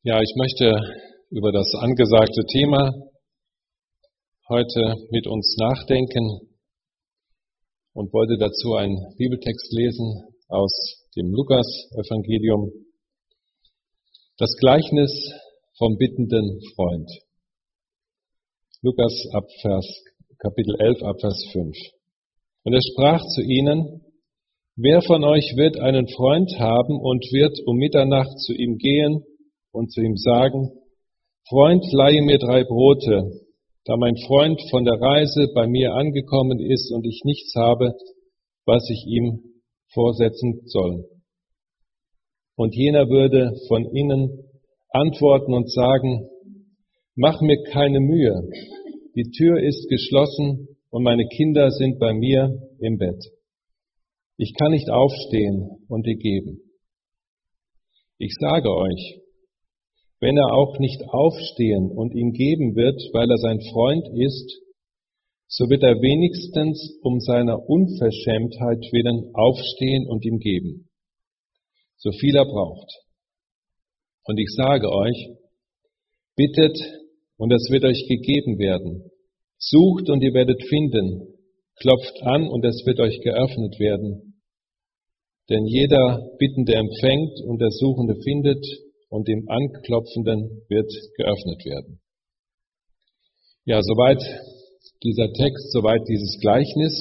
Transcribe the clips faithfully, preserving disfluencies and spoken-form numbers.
Ja, ich möchte über das angesagte Thema heute mit uns nachdenken und wollte dazu einen Bibeltext lesen aus dem Lukas-Evangelium, das Gleichnis vom bittenden Freund. Lukas ab Vers, Kapitel elf, ab Vers fünf. Und er sprach zu ihnen: Wer von euch wird einen Freund haben und wird um Mitternacht zu ihm gehen und zu ihm sagen: Freund, leihe mir drei Brote, da mein Freund von der Reise bei mir angekommen ist und ich nichts habe, was ich ihm vorsetzen soll. Und jener würde von ihnen antworten und sagen: Mach mir keine Mühe, die Tür ist geschlossen und meine Kinder sind bei mir im Bett. Ich kann nicht aufstehen und dir geben. Ich sage euch, wenn er auch nicht aufstehen und ihm geben wird, weil er sein Freund ist, so wird er wenigstens um seiner Unverschämtheit willen aufstehen und ihm geben, so viel er braucht. Und ich sage euch, bittet und es wird euch gegeben werden. Sucht und ihr werdet finden. Klopft an und es wird euch geöffnet werden. Denn jeder Bittende empfängt und der Suchende findet und dem Anklopfenden wird geöffnet werden. Ja, soweit dieser Text, soweit dieses Gleichnis.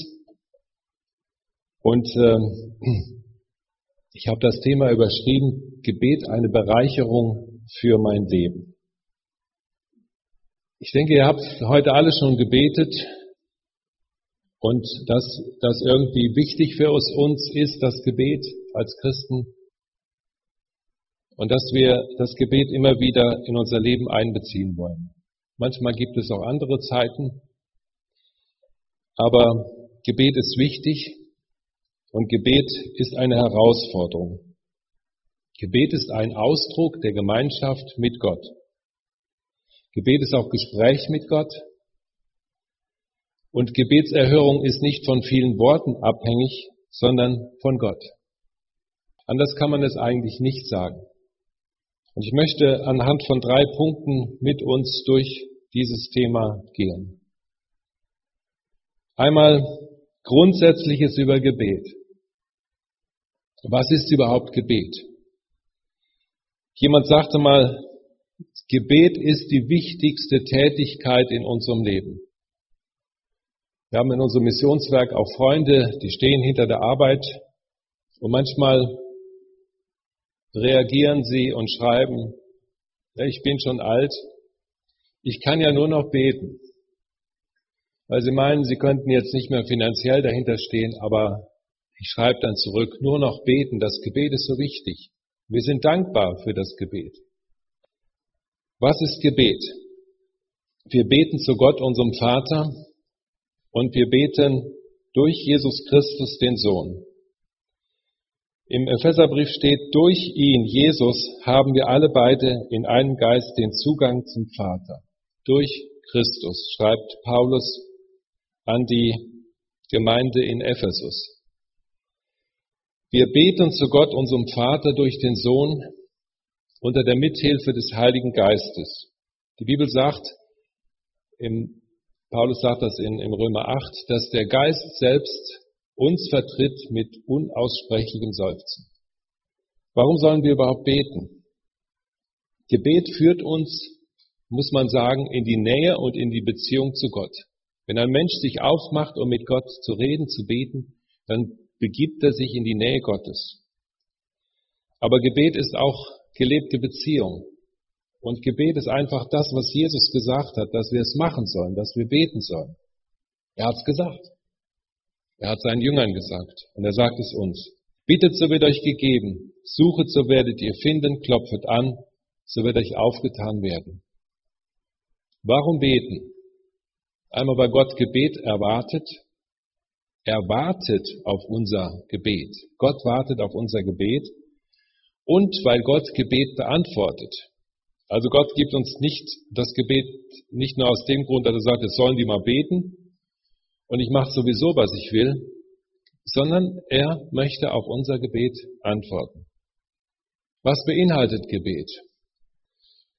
Und äh, ich habe das Thema überschrieben: Gebet, eine Bereicherung für mein Leben. Ich denke, ihr habt heute alle schon gebetet und dass das irgendwie wichtig für uns ist, das Gebet als Christen, und dass wir das Gebet immer wieder in unser Leben einbeziehen wollen. Manchmal gibt es auch andere Zeiten, aber Gebet ist wichtig und Gebet ist eine Herausforderung. Gebet ist ein Ausdruck der Gemeinschaft mit Gott. Gebet ist auch Gespräch mit Gott. Und Gebetserhörung ist nicht von vielen Worten abhängig, sondern von Gott. Anders kann man es eigentlich nicht sagen. Und ich möchte anhand von drei Punkten mit uns durch dieses Thema gehen. Einmal Grundsätzliches über Gebet. Was ist überhaupt Gebet? Jemand sagte mal, Gebet ist die wichtigste Tätigkeit in unserem Leben. Wir haben in unserem Missionswerk auch Freunde, die stehen hinter der Arbeit und manchmal reagieren sie und schreiben: Ich bin schon alt, ich kann ja nur noch beten. Weil sie meinen, sie könnten jetzt nicht mehr finanziell dahinter stehen, aber ich schreibe dann zurück: Nur noch beten, das Gebet ist so wichtig. Wir sind dankbar für das Gebet. Was ist Gebet? Wir beten zu Gott, unserem Vater, und wir beten durch Jesus Christus, den Sohn. Im Epheserbrief steht: Durch ihn, Jesus, haben wir alle beide in einem Geist den Zugang zum Vater. Durch Christus, schreibt Paulus an die Gemeinde in Ephesus. Wir beten zu Gott, unserem Vater, durch den Sohn, unter der Mithilfe des Heiligen Geistes. Die Bibel sagt, im, Paulus sagt das in, im Römer acht, dass der Geist selbst uns vertritt mit unaussprechlichem Seufzen. Warum sollen wir überhaupt beten? Gebet führt uns, muss man sagen, in die Nähe und in die Beziehung zu Gott. Wenn ein Mensch sich aufmacht, um mit Gott zu reden, zu beten, dann begibt er sich in die Nähe Gottes. Aber Gebet ist auch gelebte Beziehung. Und Gebet ist einfach das, was Jesus gesagt hat, dass wir es machen sollen, dass wir beten sollen. Er hat es gesagt. Er hat seinen Jüngern gesagt. Und er sagt es uns. Bittet, so wird euch gegeben. Suchet, so werdet ihr finden. Klopfet an, so wird euch aufgetan werden. Warum beten? Einmal, weil Gott Gebet erwartet. Er wartet auf unser Gebet. Gott wartet auf unser Gebet. Und weil Gott Gebet beantwortet. Also Gott gibt uns nicht das Gebet nicht nur aus dem Grund, dass er sagt, jetzt sollen die mal beten und ich mache sowieso, was ich will, sondern er möchte auf unser Gebet antworten. Was beinhaltet Gebet?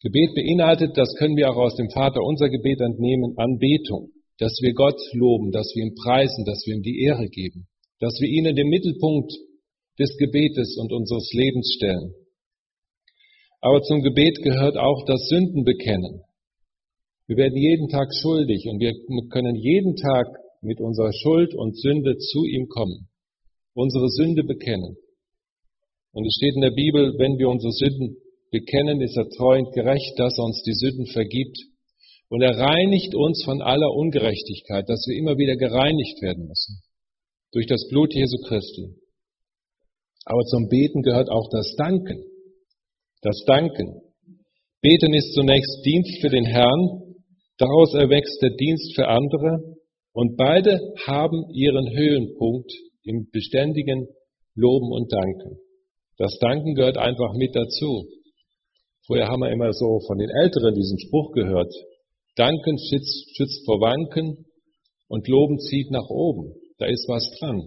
Gebet beinhaltet, das können wir auch aus dem Vaterunser Gebet entnehmen, Anbetung, dass wir Gott loben, dass wir ihm preisen, dass wir ihm die Ehre geben, dass wir ihn in den Mittelpunkt des Gebetes und unseres Lebens stellen. Aber zum Gebet gehört auch das Sündenbekennen. Wir werden jeden Tag schuldig und wir können jeden Tag mit unserer Schuld und Sünde zu ihm kommen, unsere Sünde bekennen. Und es steht in der Bibel, wenn wir unsere Sünden bekennen, ist er treu und gerecht, dass er uns die Sünden vergibt. Und er reinigt uns von aller Ungerechtigkeit, dass wir immer wieder gereinigt werden müssen. Durch das Blut Jesu Christi. Aber zum Beten gehört auch das Danken. Das Danken. Beten ist zunächst Dienst für den Herrn, daraus erwächst der Dienst für andere und beide haben ihren Höhepunkt im beständigen Loben und Danken. Das Danken gehört einfach mit dazu. Vorher haben wir immer so von den Älteren diesen Spruch gehört. Danken schützt, schützt vor Wanken und Loben zieht nach oben. Da ist was dran.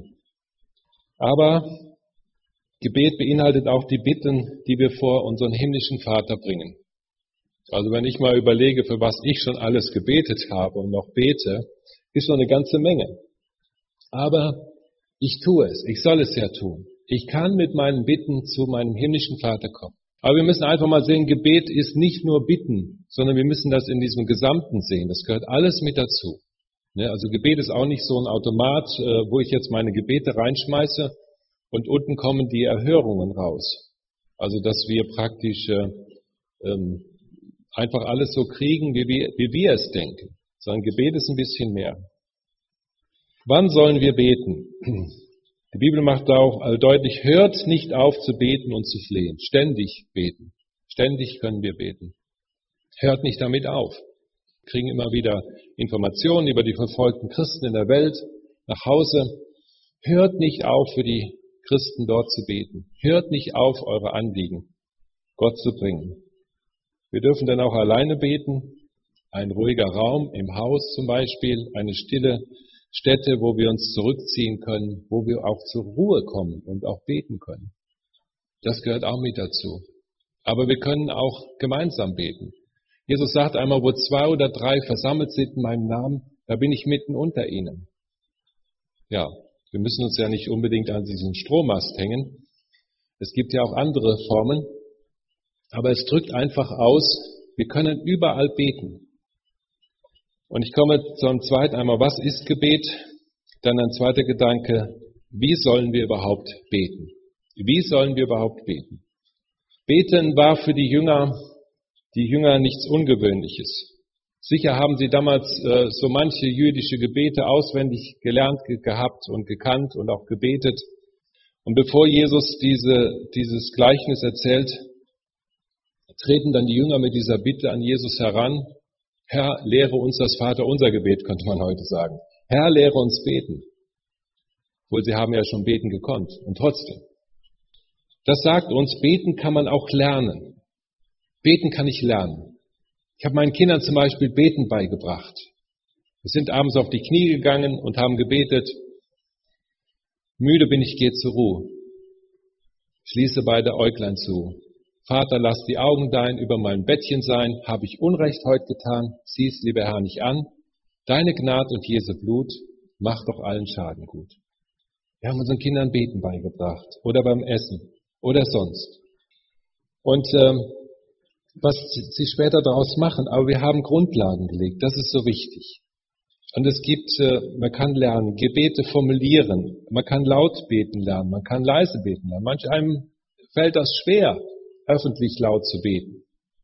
Aber Gebet beinhaltet auch die Bitten, die wir vor unseren himmlischen Vater bringen. Also wenn ich mal überlege, für was ich schon alles gebetet habe und noch bete, ist schon eine ganze Menge. Aber ich tue es, ich soll es ja tun. Ich kann mit meinen Bitten zu meinem himmlischen Vater kommen. Aber wir müssen einfach mal sehen, Gebet ist nicht nur Bitten, sondern wir müssen das in diesem Gesamten sehen. Das gehört alles mit dazu. Also Gebet ist auch nicht so ein Automat, wo ich jetzt meine Gebete reinschmeiße und unten kommen die Erhörungen raus. Also dass wir praktisch ähm, einfach alles so kriegen, wie wir, wie wir es denken. Sondern Gebet ist ein bisschen mehr. Wann sollen wir beten? Die Bibel macht auch deutlich, hört nicht auf zu beten und zu flehen. Ständig beten. Ständig können wir beten. Hört nicht damit auf. Wir kriegen immer wieder Informationen über die verfolgten Christen in der Welt nach Hause. Hört nicht auf, für die Christen dort zu beten. Hört nicht auf, eure Anliegen Gott zu bringen. Wir dürfen dann auch alleine beten. Ein ruhiger Raum im Haus zum Beispiel, eine stille Stätte, wo wir uns zurückziehen können, wo wir auch zur Ruhe kommen und auch beten können. Das gehört auch mit dazu. Aber wir können auch gemeinsam beten. Jesus sagt einmal, wo zwei oder drei versammelt sind in meinem Namen, da bin ich mitten unter ihnen. Ja, wir müssen uns ja nicht unbedingt an diesen Strommast hängen. Es gibt ja auch andere Formen. Aber es drückt einfach aus, wir können überall beten. Und ich komme zum zweiten einmal, was ist Gebet? Dann ein zweiter Gedanke, wie sollen wir überhaupt beten? Wie sollen wir überhaupt beten? Beten war für die Jünger, die Jünger nichts Ungewöhnliches. Sicher haben sie damals äh, so manche jüdische Gebete auswendig gelernt ge- gehabt und gekannt und auch gebetet. Und bevor Jesus diese, dieses Gleichnis erzählt, treten dann die Jünger mit dieser Bitte an Jesus heran. Herr, lehre uns das Vaterunser Gebet, könnte man heute sagen. Herr, lehre uns beten. Obwohl sie haben ja schon beten gekonnt. Und trotzdem. Das sagt uns, beten kann man auch lernen. Beten kann ich lernen. Ich habe meinen Kindern zum Beispiel Beten beigebracht. Wir sind abends auf die Knie gegangen und haben gebetet. Müde bin ich, geh zur Ruhe. Schließe beide Äuglein zu. Vater, lass die Augen dein über mein Bettchen sein. Habe ich Unrecht heute getan? Sieh's, lieber Herr, nicht an. Deine Gnade und Jesu Blut macht doch allen Schaden gut. Wir haben unseren Kindern Beten beigebracht. Oder beim Essen. Oder sonst. Und ähm, was sie später daraus machen, aber wir haben Grundlagen gelegt. Das ist so wichtig. Und es gibt, äh, man kann lernen, Gebete formulieren. Man kann laut beten lernen. Man kann leise beten lernen. Manch einem fällt das schwer, öffentlich laut zu beten.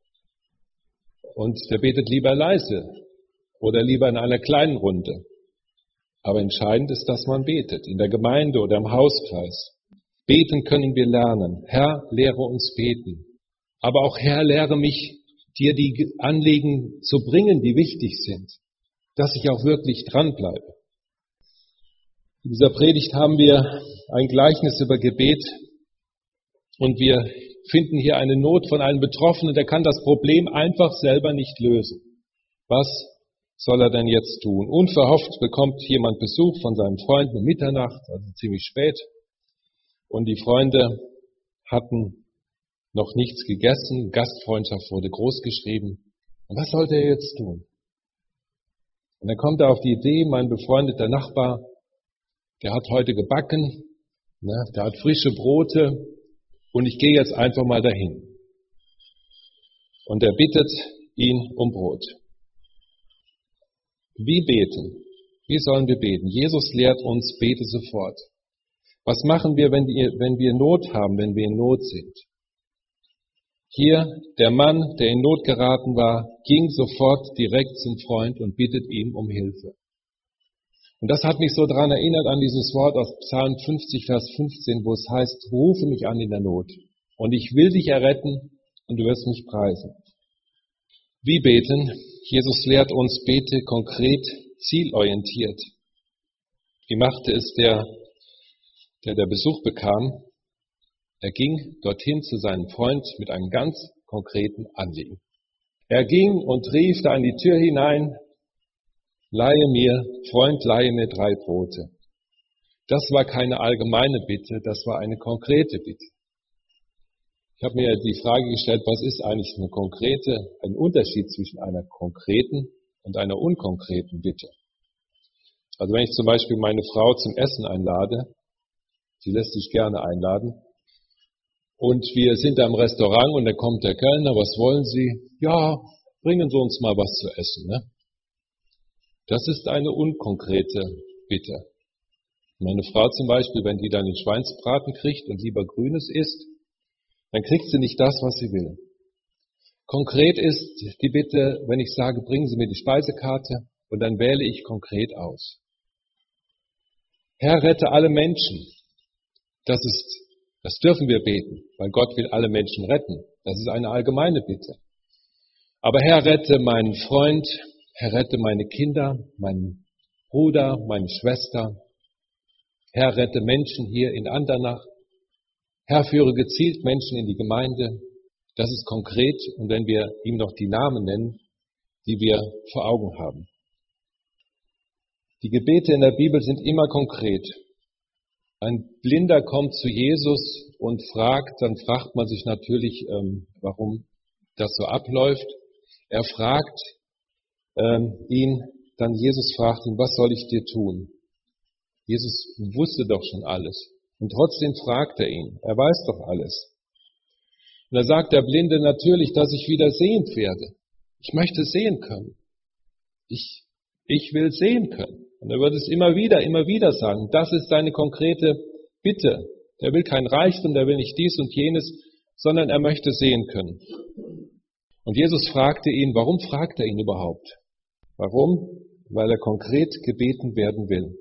Und der betet lieber leise oder lieber in einer kleinen Runde. Aber entscheidend ist, dass man betet, in der Gemeinde oder im Hauskreis. Beten können wir lernen. Herr, lehre uns beten. Aber auch Herr, lehre mich, dir die Anliegen zu bringen, die wichtig sind, dass ich auch wirklich dranbleibe. In dieser Predigt haben wir ein Gleichnis über Gebet und wir finden hier eine Not von einem Betroffenen, der kann das Problem einfach selber nicht lösen. Was soll er denn jetzt tun? Unverhofft bekommt jemand Besuch von seinen Freunden um Mitternacht, also ziemlich spät. Und die Freunde hatten noch nichts gegessen, Gastfreundschaft wurde großgeschrieben. Und was sollte er jetzt tun? Und dann kommt er auf die Idee, mein befreundeter Nachbar, der hat heute gebacken, ne, der hat frische Brote und ich gehe jetzt einfach mal dahin. Und er bittet ihn um Brot. Wie beten? Wie sollen wir beten? Jesus lehrt uns, bete sofort. Was machen wir, wenn wir, wenn wir Not haben, wenn wir in Not sind? Hier, der Mann, der in Not geraten war, ging sofort direkt zum Freund und bittet ihm um Hilfe. Und das hat mich so daran erinnert an dieses Wort aus Psalm fünfzig, Vers fünfzehn, wo es heißt, rufe mich an in der Not und ich will dich erretten und du wirst mich preisen. Wie beten? Jesus lehrt uns, bete konkret, zielorientiert. Wie machte es der, der der Besuch bekam? Er ging dorthin zu seinem Freund mit einem ganz konkreten Anliegen. Er ging und rief da an die Tür hinein, leihe mir, Freund, leihe mir drei Brote. Das war keine allgemeine Bitte, das war eine konkrete Bitte. Ich habe mir die Frage gestellt, was ist eigentlich eine konkrete, ein Unterschied zwischen einer konkreten und einer unkonkreten Bitte? Also wenn ich zum Beispiel meine Frau zum Essen einlade, sie lässt sich gerne einladen, und wir sind da im Restaurant und da kommt der Kellner, was wollen Sie? Ja, bringen Sie uns mal was zu essen, ne? Das ist eine unkonkrete Bitte. Meine Frau zum Beispiel, wenn die dann den Schweinsbraten kriegt und lieber Grünes isst, dann kriegt sie nicht das, was sie will. Konkret ist die Bitte, wenn ich sage, bringen Sie mir die Speisekarte und dann wähle ich konkret aus. Herr, rette alle Menschen. Das ist Das dürfen wir beten, weil Gott will alle Menschen retten. Das ist eine allgemeine Bitte. Aber Herr, rette meinen Freund, Herr, rette meine Kinder, meinen Bruder, meine Schwester. Herr, rette Menschen hier in Andernach. Herr, führe gezielt Menschen in die Gemeinde. Das ist konkret und wenn wir ihm noch die Namen nennen, die wir vor Augen haben. Die Gebete in der Bibel sind immer konkret. Ein Blinder kommt zu Jesus und fragt, dann fragt man sich natürlich, ähm, warum das so abläuft. Er fragt ähm, ihn, dann Jesus fragt ihn, was soll ich dir tun? Jesus wusste doch schon alles. Und trotzdem fragt er ihn. Er weiß doch alles. Und da sagt der Blinde natürlich, dass ich wieder sehend werde. Ich möchte sehen können. Ich, ich will sehen können. Und er wird es immer wieder, immer wieder sagen. Das ist seine konkrete Bitte. Der will kein Reichtum, der will nicht dies und jenes, sondern er möchte sehen können. Und Jesus fragte ihn, warum fragt er ihn überhaupt? Warum? Weil er konkret gebeten werden will.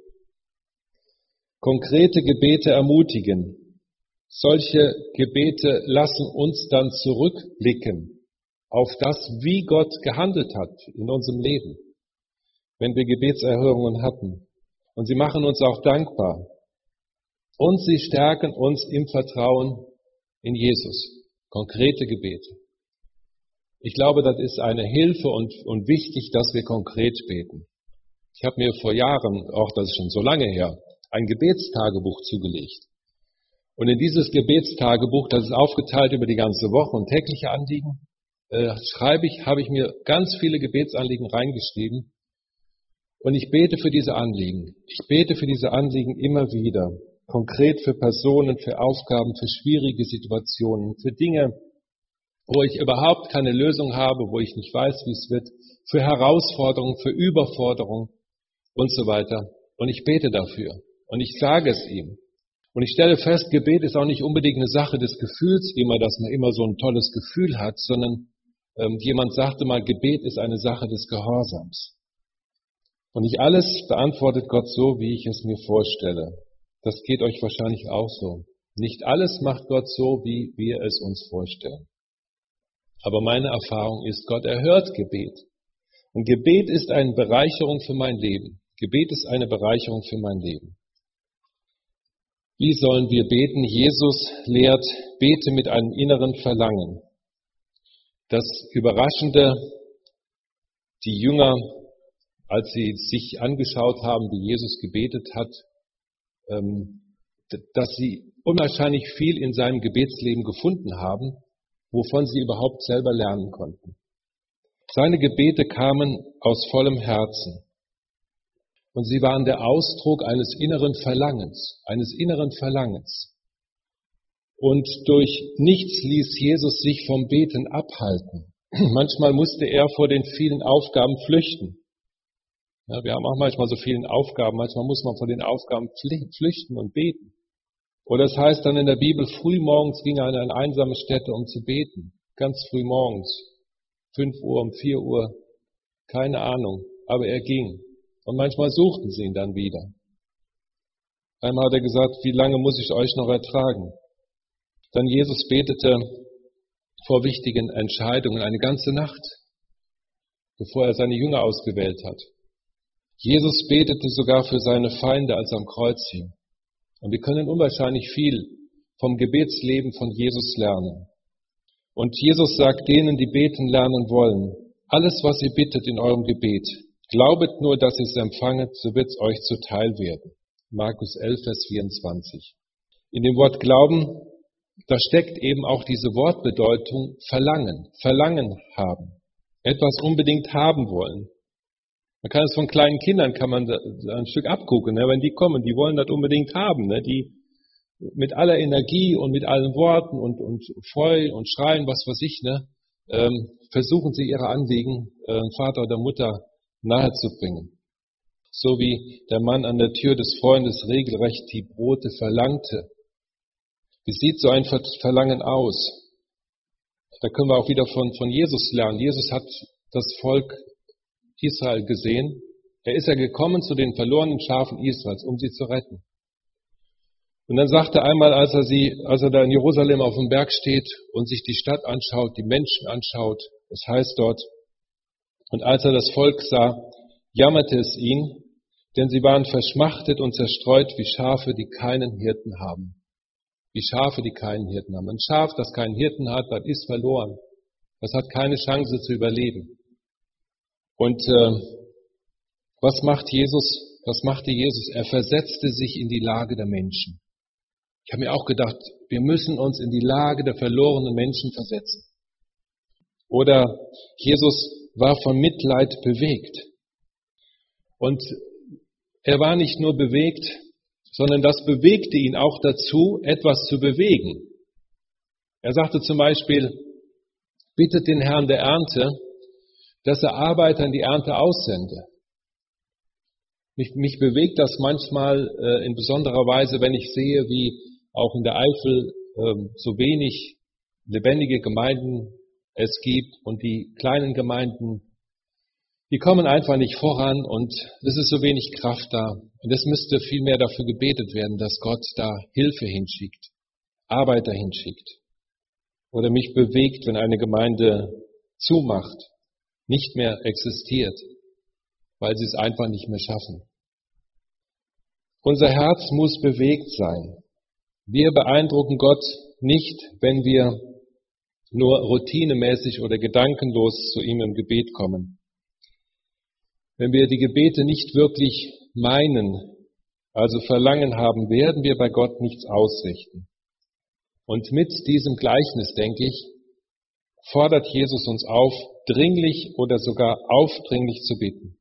Konkrete Gebete ermutigen. Solche Gebete lassen uns dann zurückblicken auf das, wie Gott gehandelt hat in unserem Leben, wenn wir Gebetserhörungen hatten. Und sie machen uns auch dankbar. Und sie stärken uns im Vertrauen in Jesus. Konkrete Gebete. Ich glaube, das ist eine Hilfe und, und wichtig, dass wir konkret beten. Ich habe mir vor Jahren, auch das ist schon so lange her, ein Gebetstagebuch zugelegt. Und in dieses Gebetstagebuch, das ist aufgeteilt über die ganze Woche und tägliche Anliegen, äh, schreibe ich, habe ich mir ganz viele Gebetsanliegen reingeschrieben. Und ich bete für diese Anliegen. Ich bete für diese Anliegen immer wieder. Konkret für Personen, für Aufgaben, für schwierige Situationen, für Dinge, wo ich überhaupt keine Lösung habe, wo ich nicht weiß, wie es wird, für Herausforderungen, für Überforderungen und so weiter. Und ich bete dafür. Und ich sage es ihm. Und ich stelle fest, Gebet ist auch nicht unbedingt eine Sache des Gefühls immer, dass man immer so ein tolles Gefühl hat, sondern ähm, jemand sagte mal, Gebet ist eine Sache des Gehorsams. Und nicht alles beantwortet Gott so, wie ich es mir vorstelle. Das geht euch wahrscheinlich auch so. Nicht alles macht Gott so, wie wir es uns vorstellen. Aber meine Erfahrung ist, Gott erhört Gebet. Und Gebet ist eine Bereicherung für mein Leben. Gebet ist eine Bereicherung für mein Leben. Wie sollen wir beten? Jesus lehrt, bete mit einem inneren Verlangen. Das Überraschende, die Jünger, als sie sich angeschaut haben, wie Jesus gebetet hat, dass sie unwahrscheinlich viel in seinem Gebetsleben gefunden haben, wovon sie überhaupt selber lernen konnten. Seine Gebete kamen aus vollem Herzen. Und sie waren der Ausdruck eines inneren Verlangens, eines inneren Verlangens. Und durch nichts ließ Jesus sich vom Beten abhalten. Manchmal musste er vor den vielen Aufgaben flüchten. Ja, wir haben auch manchmal so viele Aufgaben, manchmal muss man vor den Aufgaben flüchten und beten. Oder es heißt dann in der Bibel, frühmorgens ging er an eine einsame Stätte, um zu beten. Ganz früh morgens, fünf Uhr, um vier Uhr, keine Ahnung, aber er ging. Und manchmal suchten sie ihn dann wieder. Einmal hat er gesagt, wie lange muss ich euch noch ertragen? Dann Jesus betete vor wichtigen Entscheidungen eine ganze Nacht, bevor er seine Jünger ausgewählt hat. Jesus betete sogar für seine Feinde, als er am Kreuz hing. Und wir können unwahrscheinlich viel vom Gebetsleben von Jesus lernen. Und Jesus sagt denen, die beten lernen wollen, alles, was ihr bittet in eurem Gebet, glaubet nur, dass ihr es empfanget, so wird es euch zuteil werden. Markus elf, Vers vierundzwanzig. In dem Wort Glauben, da steckt eben auch diese Wortbedeutung Verlangen, Verlangen haben, etwas unbedingt haben wollen. Man kann es von kleinen Kindern, kann man da ein Stück abgucken, ne? Wenn die kommen, die wollen das unbedingt haben, ne? Die mit aller Energie und mit allen Worten und, und Freude und Schreien, was weiß ich, ne? ähm, versuchen sie ihre Anliegen äh, Vater oder Mutter nahezubringen. So wie der Mann an der Tür des Freundes regelrecht die Brote verlangte. Wie sieht so ein Verlangen aus? Da können wir auch wieder von, von Jesus lernen. Jesus hat das Volk Israel gesehen. Er ist ja gekommen zu den verlorenen Schafen Israels, um sie zu retten. Und dann sagt er einmal, als er sie, als er da in Jerusalem auf dem Berg steht und sich die Stadt anschaut, die Menschen anschaut, es heißt dort, und als er das Volk sah, jammerte es ihn, denn sie waren verschmachtet und zerstreut wie Schafe, die keinen Hirten haben. Wie Schafe, die keinen Hirten haben. Ein Schaf, das keinen Hirten hat, das ist verloren. Das hat keine Chance zu überleben. Und äh, was macht Jesus? Was machte Jesus? Er versetzte sich in die Lage der Menschen. Ich habe mir auch gedacht, wir müssen uns in die Lage der verlorenen Menschen versetzen. Oder Jesus war von Mitleid bewegt. Und er war nicht nur bewegt, sondern das bewegte ihn auch dazu, etwas zu bewegen. Er sagte zum Beispiel, bittet den Herrn der Ernte, dass er Arbeiter in die Ernte aussende. Mich, mich bewegt das manchmal äh, in besonderer Weise, wenn ich sehe, wie auch in der Eifel äh, so wenig lebendige Gemeinden es gibt und die kleinen Gemeinden, die kommen einfach nicht voran und es ist so wenig Kraft da. Und es müsste viel mehr dafür gebetet werden, dass Gott da Hilfe hinschickt, Arbeiter hinschickt. Oder mich bewegt, wenn eine Gemeinde zumacht, nicht mehr existiert, weil sie es einfach nicht mehr schaffen. Unser Herz muss bewegt sein. Wir beeindrucken Gott nicht, wenn wir nur routinemäßig oder gedankenlos zu ihm im Gebet kommen. Wenn wir die Gebete nicht wirklich meinen, also Verlangen haben, werden wir bei Gott nichts ausrichten. Und mit diesem Gleichnis, denke ich, fordert Jesus uns auf, dringlich oder sogar aufdringlich zu beten.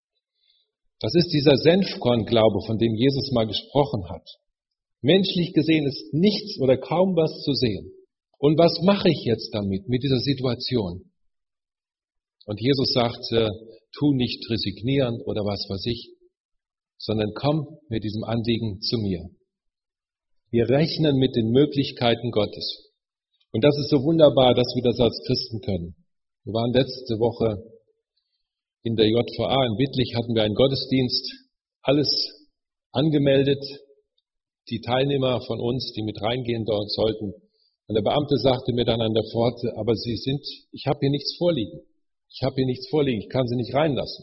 Das ist dieser Senfkornglaube, von dem Jesus mal gesprochen hat. Menschlich gesehen ist nichts oder kaum was zu sehen. Und was mache ich jetzt damit, mit dieser Situation? Und Jesus sagt, äh, tu nicht resignieren oder was weiß ich, sondern komm mit diesem Anliegen zu mir. Wir rechnen mit den Möglichkeiten Gottes. Und das ist so wunderbar, dass wir das als Christen können. Wir waren letzte Woche in der J V A in Wittlich, hatten wir einen Gottesdienst, alles angemeldet, die Teilnehmer von uns, die mit reingehen dort sollten. Und der Beamte sagte mir dann an der Pforte, aber Sie sind, ich habe hier nichts vorliegen. Ich habe hier nichts vorliegen, ich kann Sie nicht reinlassen.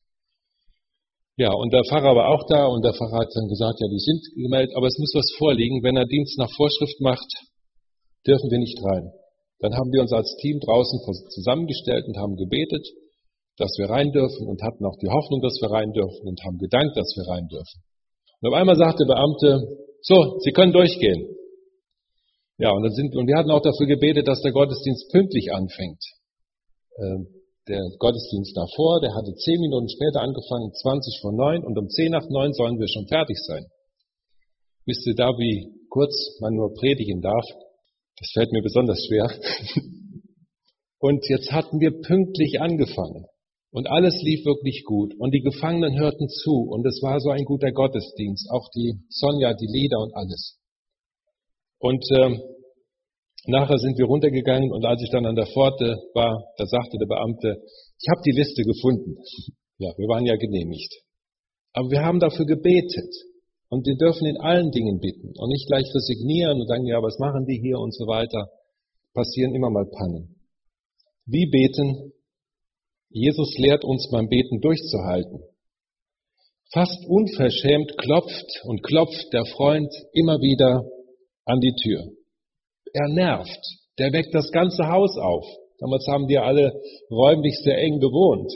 Ja, und der Pfarrer war auch da und der Pfarrer hat dann gesagt, ja, die sind gemeldet, aber es muss was vorliegen. Wenn er Dienst nach Vorschrift macht, dürfen wir nicht rein. Dann haben wir uns als Team draußen zusammengestellt und haben gebetet, dass wir rein dürfen und hatten auch die Hoffnung, dass wir rein dürfen und haben gedankt, dass wir rein dürfen. Und auf einmal sagt der Beamte, so, Sie können durchgehen. Ja, und dann sind, und wir hatten auch dafür gebetet, dass der Gottesdienst pünktlich anfängt. Äh, der Gottesdienst davor, der hatte zehn Minuten später angefangen, zwanzig vor neun, und um zehn nach neun sollen wir schon fertig sein. Wisst ihr da, wie kurz man nur predigen darf? Das fällt mir besonders schwer. Und jetzt hatten wir pünktlich angefangen. Und alles lief wirklich gut. Und die Gefangenen hörten zu. Und es war so ein guter Gottesdienst. Auch die Sonja, die Lieder und alles. Und ähm, nachher sind wir runtergegangen. Und als ich dann an der Pforte war, da sagte der Beamte, ich habe die Liste gefunden. Ja, wir waren ja genehmigt. Aber wir haben dafür gebetet. Und wir dürfen in allen Dingen bitten. Und nicht gleich resignieren und sagen, ja, was machen die hier und so weiter. Passieren immer mal Pannen. Wie beten? Jesus lehrt uns beim Beten durchzuhalten. Fast unverschämt klopft und klopft der Freund immer wieder an die Tür. Er nervt. Der weckt das ganze Haus auf. Damals haben die alle räumlich sehr eng gewohnt.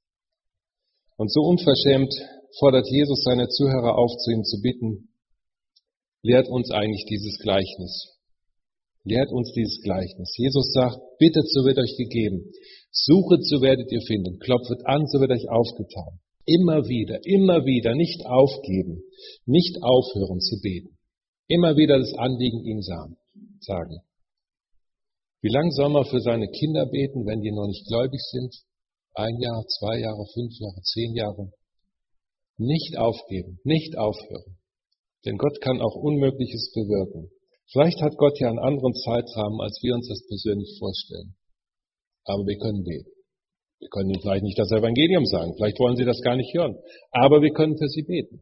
Und so unverschämt fordert Jesus seine Zuhörer auf, zu ihm zu bitten. Lehrt uns eigentlich dieses Gleichnis. Lehrt uns dieses Gleichnis. Jesus sagt, bittet, so wird euch gegeben. Suchet, so werdet ihr finden. Klopfet an, so wird euch aufgetan. Immer wieder, immer wieder nicht aufgeben, nicht aufhören zu beten. Immer wieder das Anliegen ihm sagen. Wie lange soll man für seine Kinder beten, wenn die noch nicht gläubig sind? Ein Jahr, zwei Jahre, fünf Jahre, zehn Jahre. Nicht aufgeben, nicht aufhören. Denn Gott kann auch Unmögliches bewirken. Vielleicht hat Gott ja einen anderen Zeitrahmen, als wir uns das persönlich vorstellen. Aber wir können beten. Wir können Ihnen vielleicht nicht das Evangelium sagen. Vielleicht wollen Sie das gar nicht hören. Aber wir können für Sie beten.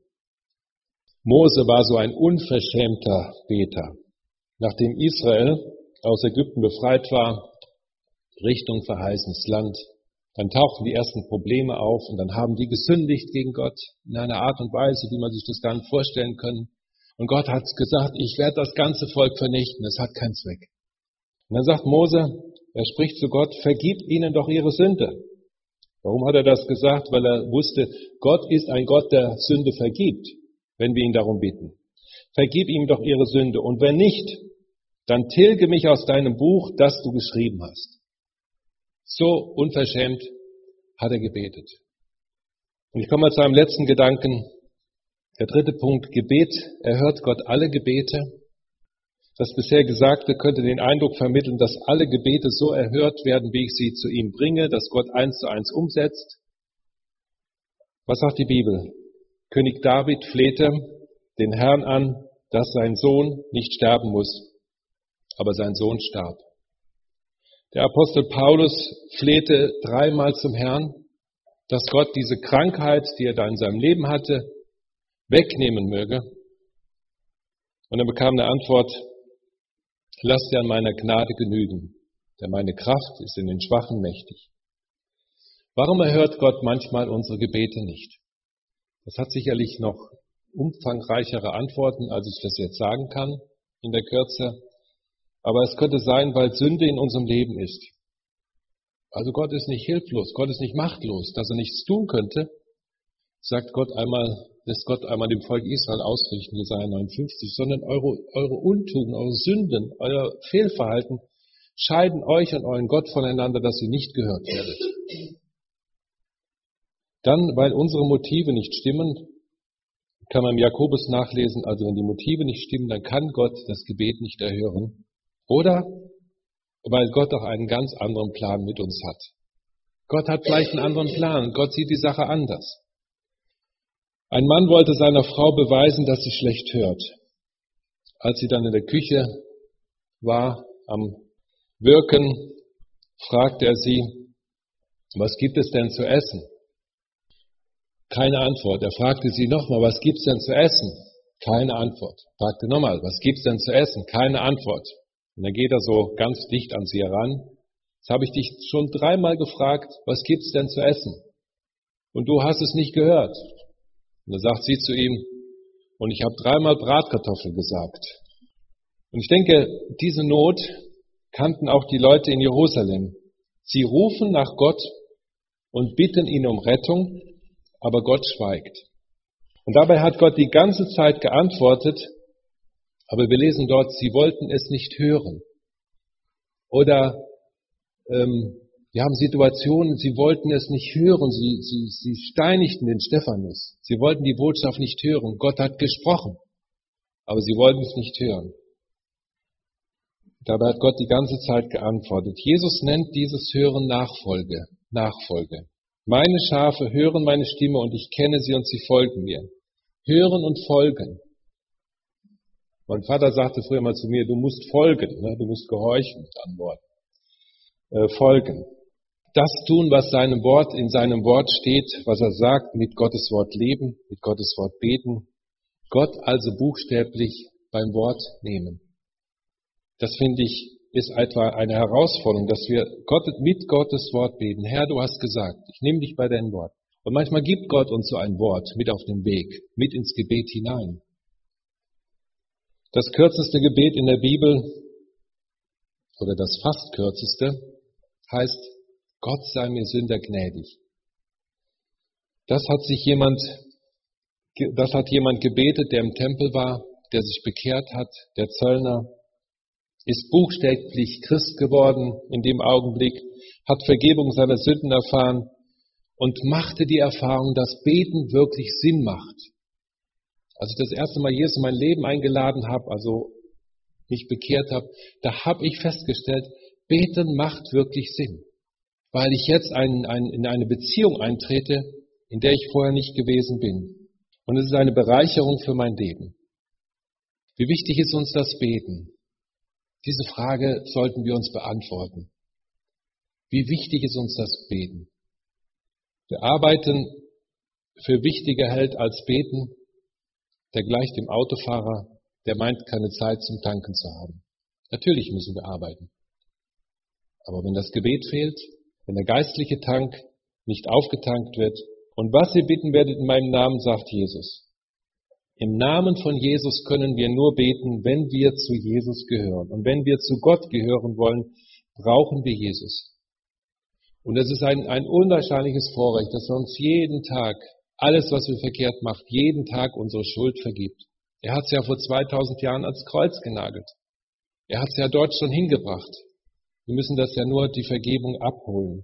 Mose war so ein unverschämter Beter. Nachdem Israel aus Ägypten befreit war, Richtung verheißenes Land, dann tauchten die ersten Probleme auf und dann haben die gesündigt gegen Gott in einer Art und Weise, wie man sich das gar nicht vorstellen kann. Und Gott hat gesagt, ich werde das ganze Volk vernichten, es hat keinen Zweck. Und dann sagt Mose, er spricht zu Gott, vergib ihnen doch ihre Sünde. Warum hat er das gesagt? Weil er wusste, Gott ist ein Gott, der Sünde vergibt, wenn wir ihn darum bitten. Vergib ihm doch ihre Sünde. Und wenn nicht, dann tilge mich aus deinem Buch, das du geschrieben hast. So unverschämt hat er gebetet. Und ich komme mal zu einem letzten Gedanken. Der dritte Punkt, Gebet erhört Gott alle Gebete. Das bisher Gesagte könnte den Eindruck vermitteln, dass alle Gebete so erhört werden, wie ich sie zu ihm bringe, dass Gott eins zu eins umsetzt. Was sagt die Bibel? König David flehte den Herrn an, dass sein Sohn nicht sterben muss, aber sein Sohn starb. Der Apostel Paulus flehte dreimal zum Herrn, dass Gott diese Krankheit, die er da in seinem Leben hatte, wegnehmen möge. Und er bekam eine Antwort, lass dir an meiner Gnade genügen, denn meine Kraft ist in den Schwachen mächtig. Warum erhört Gott manchmal unsere Gebete nicht? Das hat sicherlich noch umfangreichere Antworten, als ich das jetzt sagen kann in der Kürze. Aber es könnte sein, weil Sünde in unserem Leben ist. Also Gott ist nicht hilflos, Gott ist nicht machtlos, dass er nichts tun könnte, sagt Gott einmal, lässt Gott einmal dem Volk Israel ausrichten, Jesaja neunundfünfzig, sondern eure, eure Untugenden, eure Sünden, euer Fehlverhalten scheiden euch und euren Gott voneinander, dass ihr nicht gehört werdet. Dann, weil unsere Motive nicht stimmen, kann man im Jakobus nachlesen, also wenn die Motive nicht stimmen, dann kann Gott das Gebet nicht erhören. Oder weil Gott auch einen ganz anderen Plan mit uns hat. Gott hat vielleicht einen anderen Plan, Gott sieht die Sache anders. Ein Mann wollte seiner Frau beweisen, dass sie schlecht hört. Als sie dann in der Küche war, am Wirken, fragte er sie, was gibt es denn zu essen? Keine Antwort. Er fragte sie nochmal, was gibt's denn zu essen? Keine Antwort. Er fragte nochmal, was gibt's denn zu essen? Keine Antwort. Und dann geht er so ganz dicht an sie heran. Jetzt habe ich dich schon dreimal gefragt, was gibt's denn zu essen? Und du hast es nicht gehört. Und dann sagt sie zu ihm, und ich habe dreimal Bratkartoffel gesagt. Und ich denke, diese Not kannten auch die Leute in Jerusalem. Sie rufen nach Gott und bitten ihn um Rettung, aber Gott schweigt. Und dabei hat Gott die ganze Zeit geantwortet, Aber wir lesen dort, sie wollten es nicht hören. Oder ähm, wir haben Situationen, sie wollten es nicht hören, sie, sie, sie steinigten den Stephanus. Sie wollten die Botschaft nicht hören. Gott hat gesprochen, aber sie wollten es nicht hören. Dabei hat Gott die ganze Zeit geantwortet. Jesus nennt dieses Hören Nachfolge. Nachfolge. Meine Schafe hören meine Stimme und ich kenne sie und sie folgen mir. Hören und folgen. Mein Vater sagte früher mal zu mir, du musst folgen, ne? Du musst gehorchen mit Antworten. Äh, folgen. Das tun, was seinem Wort, in seinem Wort steht, was er sagt, mit Gottes Wort leben, mit Gottes Wort beten. Gott also buchstäblich beim Wort nehmen. Das finde ich, ist etwa eine Herausforderung, dass wir Gott, mit Gottes Wort beten. Herr, du hast gesagt, ich nehme dich bei deinem Wort. Und manchmal gibt Gott uns so ein Wort mit auf den Weg, mit ins Gebet hinein. Das kürzeste Gebet in der Bibel, oder das fast kürzeste, heißt, Gott sei mir Sünder gnädig. Das hat sich jemand, das hat jemand gebetet, der im Tempel war, der sich bekehrt hat, der Zöllner, ist buchstäblich Christ geworden in dem Augenblick, hat Vergebung seiner Sünden erfahren und machte die Erfahrung, dass Beten wirklich Sinn macht. Als ich das erste Mal Jesus in mein Leben eingeladen habe, also mich bekehrt habe, da habe ich festgestellt, Beten macht wirklich Sinn, weil ich jetzt ein, ein, in eine Beziehung eintrete, in der ich vorher nicht gewesen bin. Und es ist eine Bereicherung für mein Leben. Wie wichtig ist uns das Beten? Diese Frage sollten wir uns beantworten. Wie wichtig ist uns das Beten? Wir arbeiten für wichtiger hält als Beten, der gleicht dem Autofahrer, der meint, keine Zeit zum Tanken zu haben. Natürlich müssen wir arbeiten. Aber wenn das Gebet fehlt, wenn der geistliche Tank nicht aufgetankt wird, und was ihr bitten werdet in meinem Namen, sagt Jesus. Im Namen von Jesus können wir nur beten, wenn wir zu Jesus gehören. Und wenn wir zu Gott gehören wollen, brauchen wir Jesus. Und es ist ein, ein unwahrscheinliches Vorrecht, dass er uns jeden Tag, alles, was wir verkehrt macht, jeden Tag unsere Schuld vergibt. Er hat es ja vor zweitausend Jahren ans Kreuz genagelt. Er hat es ja dort schon hingebracht. Wir müssen das ja nur die Vergebung abholen.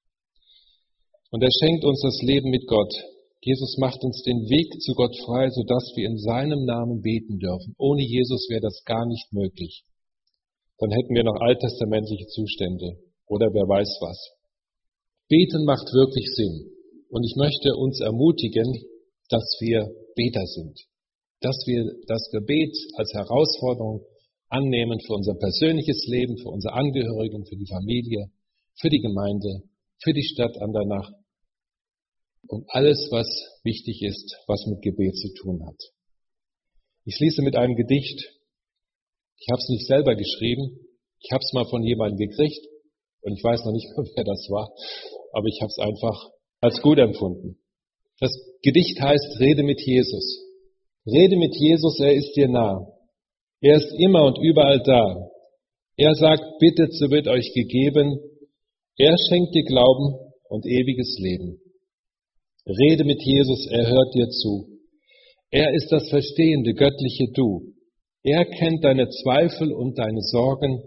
Und er schenkt uns das Leben mit Gott. Jesus macht uns den Weg zu Gott frei, sodass wir in seinem Namen beten dürfen. Ohne Jesus wäre das gar nicht möglich. Dann hätten wir noch alttestamentliche Zustände oder wer weiß was. Beten macht wirklich Sinn. Und ich möchte uns ermutigen, dass wir Beter sind. Dass wir das Gebet als Herausforderung annehmen für unser persönliches Leben, für unsere Angehörigen, für die Familie, für die Gemeinde, für die Stadt Andernach. Und alles, was wichtig ist, was mit Gebet zu tun hat. Ich schließe mit einem Gedicht. Ich habe es nicht selber geschrieben. Ich habe es mal von jemandem gekriegt. Und ich weiß noch nicht, wer das war. Aber ich habe es einfach als gut empfunden. Das Gedicht heißt, Rede mit Jesus. Rede mit Jesus, er ist dir nah. Er ist immer und überall da. Er sagt, bittet, so wird euch gegeben. Er schenkt dir Glauben und ewiges Leben. Rede mit Jesus, er hört dir zu. Er ist das verstehende, göttliche Du. Er kennt deine Zweifel und deine Sorgen.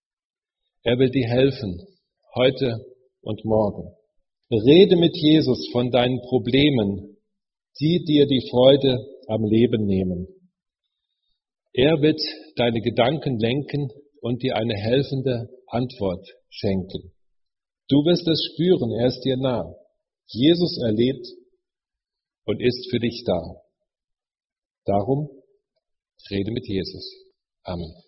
Er will dir helfen, heute und morgen. Rede mit Jesus von deinen Problemen, die dir die Freude am Leben nehmen. Er wird deine Gedanken lenken und dir eine helfende Antwort schenken. Du wirst es spüren, er ist dir nah. Jesus erlebt und ist für dich da. Darum rede mit Jesus. Amen.